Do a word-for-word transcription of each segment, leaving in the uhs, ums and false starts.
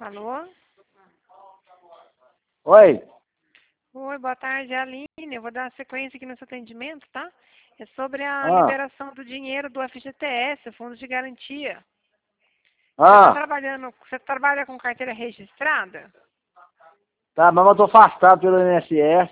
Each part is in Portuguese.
Alô? Oi. Oi, boa tarde, é a Aline. Eu vou dar sequência aqui no seu atendimento, tá? É sobre a Ah, liberação do dinheiro do F G T S, Fundo de Garantia. Você está ah, trabalhando, você trabalha com carteira registrada? tá, mas eu tô afastado pelo I N S S.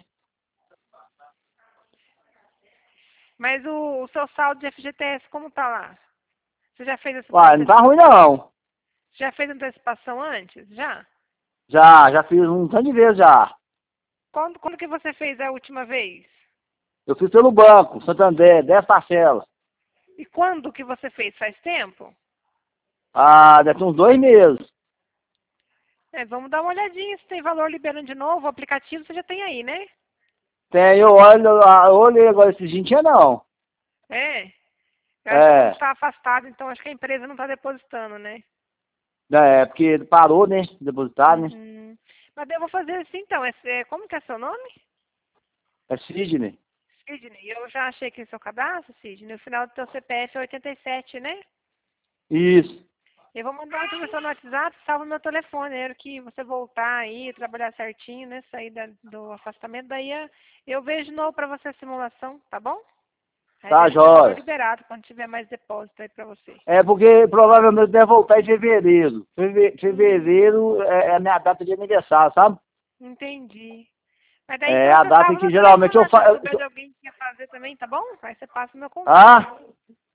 Mas o, o seu saldo de F G T S, como tá lá? Você já fez essa Uai, não tá ruim antecipação? não. Já fez antecipação antes? Já? Já, já fiz um tanto de vezes já. Quando, quando que você fez a última vez? Eu fiz pelo banco, Santander, dez parcelas. E quando que você fez? Faz tempo? Ah, deve ter uns dois meses. É, vamos dar uma olhadinha se tem valor liberando de novo. O aplicativo você já tem aí, né? Tem, eu olho, ah, eu olhei agora esse dia, não tinha não. É. Eu acho que como É, está afastado, então acho que a empresa não está depositando, né? é, porque parou, né, de depositar, né. Uhum. Mas eu vou fazer assim então. É, é- como que é seu nome? É Sidney. Sidney. Eu já achei aqui seu cadastro, Sidney. O final do teu C P F é oitenta e sete, né? Isso. Eu vou mandar uma informação no WhatsApp, salva meu telefone. Era que você voltar aí, trabalhar certinho, né? Sair da- do afastamento. Daí eu eu vejo de novo para você a simulação, tá bom? Aí Tá, veja se tem valor jóia. liberado quando tiver mais depósito aí para você. É porque provavelmente deve voltar em fevereiro. Feve- Hum, Fevereiro é é a minha data de aniversário, sabe? entendi. Mas daí É então a você data salva que meu geralmente eu telefone, se faço. souber de alguém que quer fazer também, tá bom? Aí você passa o meu contato. Ah?